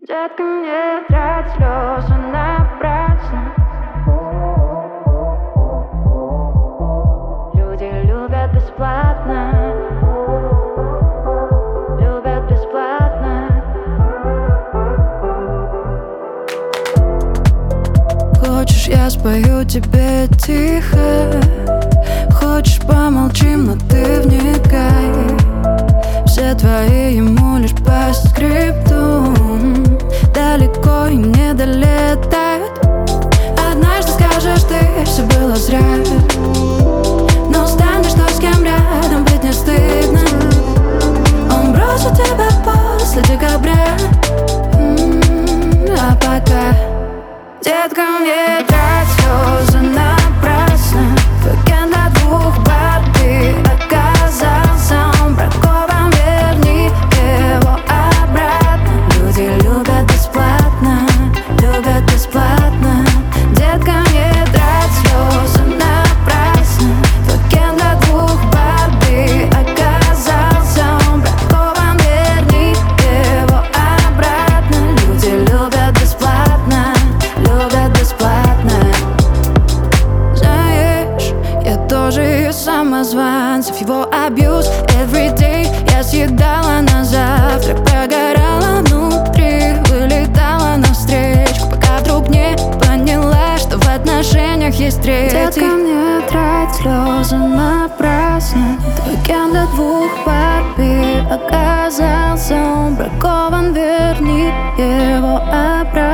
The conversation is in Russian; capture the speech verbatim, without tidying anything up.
Детка, не трать слезы напрасно. Люди любят бесплатно. Любят бесплатно. Хочешь, я спою тебе тихо? Хочешь, помолчим, но ты вникай. Все твои ему лишь по скрипту, далеко и не долетают. Однажды скажешь ты, все было зря, но станешь той, с кем рядом быть не стыдно. Он бросит тебя после декабря. М-м, а пока, детка, не трать слезы напрасно. Уикенд на двух Барби оказался он бракован, верни его обратно. Люди любят бесплатно, любят бесплатно. Детка, не трать слезы напрасно. Уикенд на двух Барби оказался он бракован, верни его обратно. Люди любят бесплатно, любят бесплатно. Знаешь, я тоже из самозванцев, его абьюз everyday я съедала на завтрак, прогорала внутри, вылетала навстречу, пока вдруг не поняла, что в отношениях есть третий. Детка, не трать слезы напрасно. Уикенд до двух Барби оказался он бракован, верни его обратно.